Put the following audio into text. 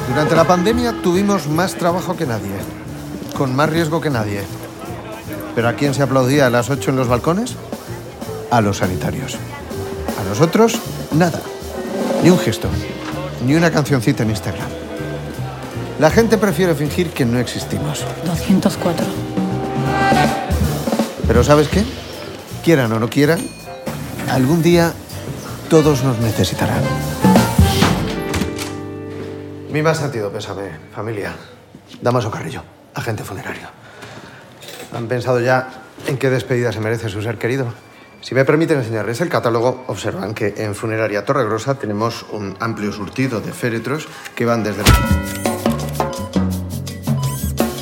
Durante la pandemia tuvimos más trabajo que nadie, con más riesgo que nadie. ¿Pero a quién se aplaudía a las 8 en los balcones? A los sanitarios. A nosotros, nada. Ni un gesto, ni una cancioncita en Instagram. La gente prefiere fingir que no existimos. 204. Pero ¿sabes qué? Quieran o no quieran, algún día todos nos necesitarán. Mi más sentido pésame, familia. Damaso Carrillo, agente funerario. ¿Han pensado ya en qué despedida se merece su ser querido? Si me permiten enseñarles el catálogo, observan que en Funeraria Torregrosa tenemos un amplio surtido de féretros que van desde...